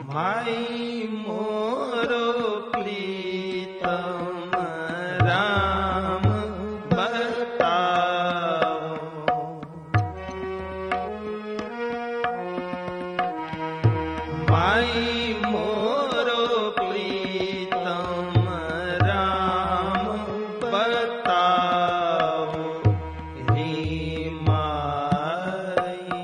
भाई मोरो प्रीतम राम बताओ। भाई मोरो प्रीतम राम बताओ। रे माई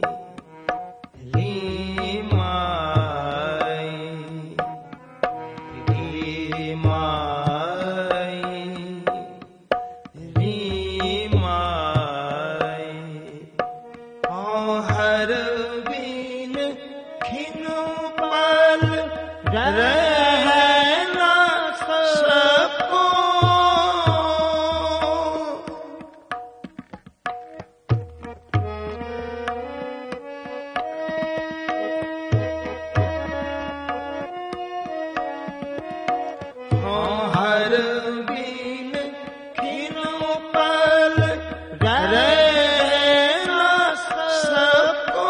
हर बिन खिनु पल रह न सको। हर बिन खिनु पल रह न सको।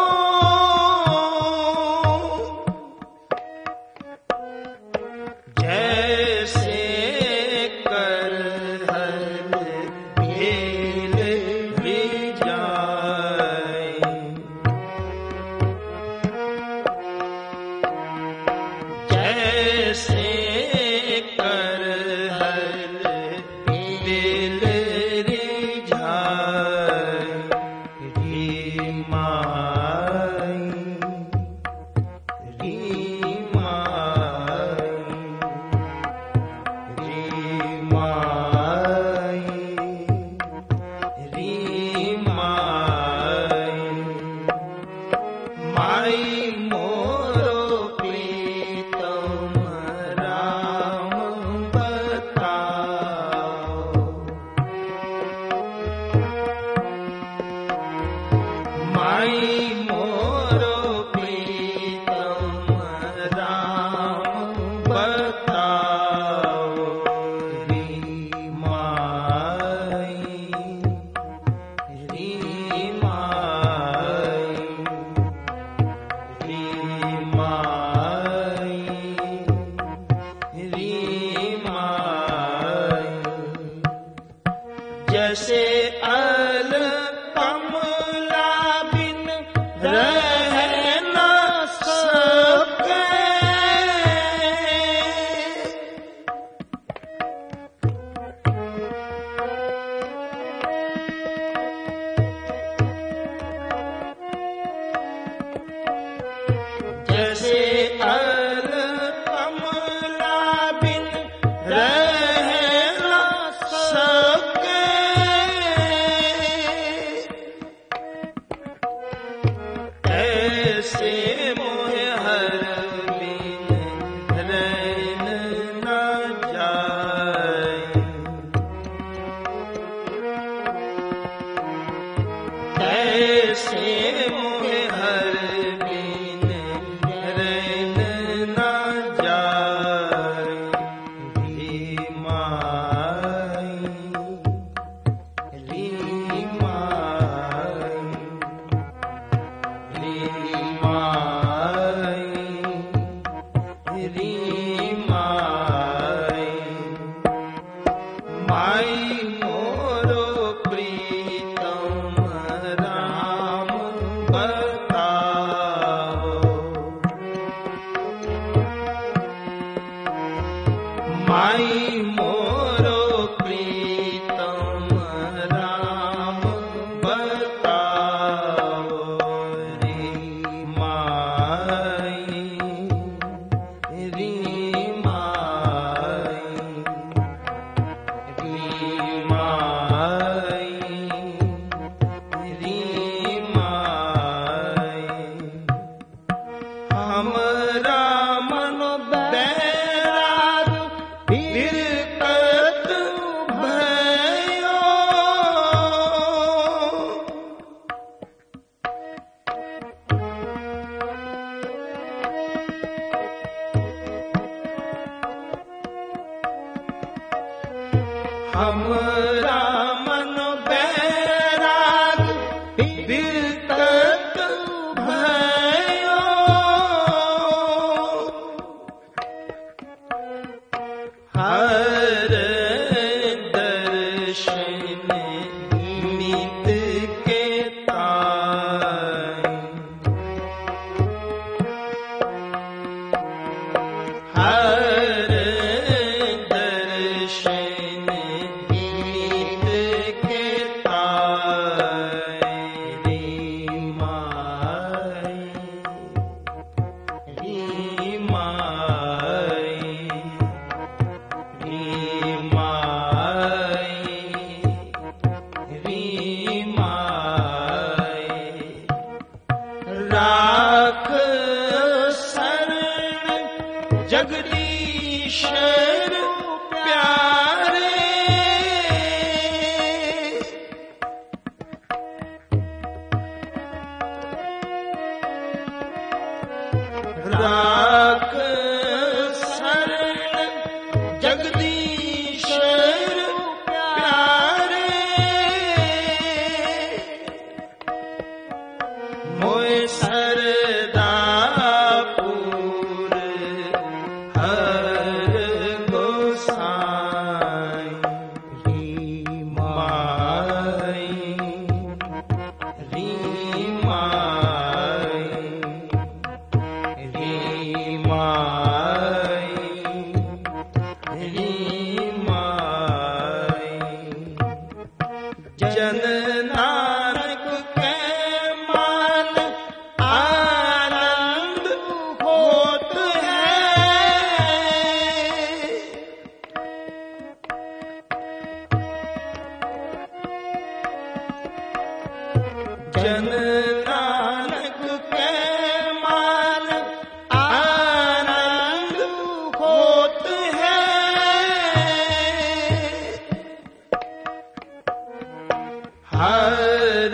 जैसे कर हर भेल जाए। जैसे कर हर भेल जाए। रे माई माई मोरो प्रीतम राम बताओ। माई मोरो प्रीतम राम बताओ। रे माई जैसे अल कमला बिन रह न सके। जैसे अल कमला बिन रह न सके। ऐसे मोहे हर बिन रैन न जाए। ऐसे मोहे हर बिन रैन न जाए। रे माई माई मोरो प्रीतम राम बताओ। माई मोरो प्रीतम राम बताओ। रे माई हमरा मन बैराग बिरकत भयो। हमरा मन बैराग बिरकत भयो। राख शरण जगदीश्वर प्यारे मोय सरदा पूर हर गोसाई माई री माई जन नानक के मान आनंद होत है जन नानक के मान आनंद होत है हर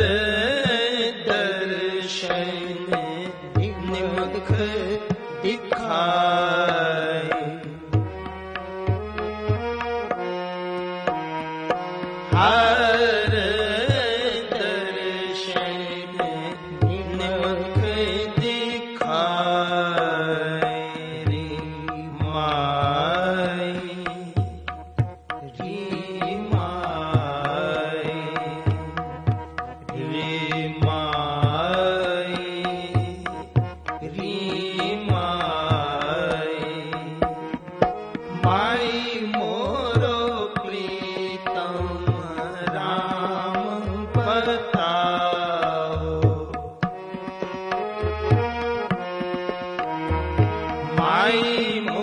दर्शन निमख दिखाए हर दर्शन निमख दिखाए रे माई री माई रे माई री माई माई मोरो प्रीतम राम बताओ माई